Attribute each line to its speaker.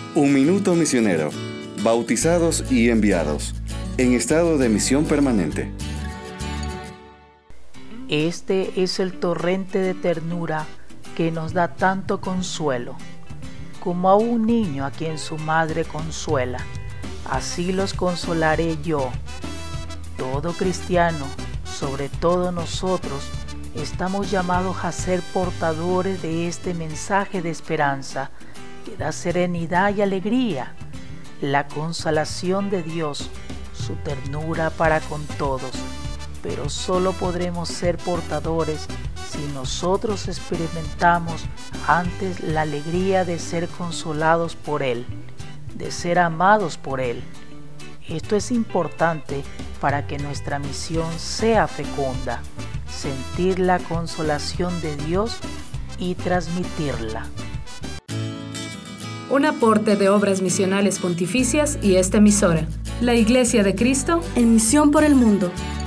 Speaker 1: Un minuto misionero, bautizados y enviados, en estado de misión permanente.
Speaker 2: Este es el torrente de ternura que nos da tanto consuelo. Como a un niño a quien su madre consuela, así los consolaré yo. Todo cristiano, sobre todo nosotros, estamos llamados a ser portadores de este mensaje de esperanza que da serenidad y alegría, la consolación de Dios, su ternura para con todos. Pero solo podremos ser portadores si nosotros experimentamos antes la alegría de ser consolados por Él, de ser amados por Él. Esto es importante para que nuestra misión sea fecunda, sentir la consolación de Dios y transmitirla.
Speaker 3: Un aporte de Obras Misionales Pontificias y esta emisora, la Iglesia de Cristo,
Speaker 4: en misión por el mundo.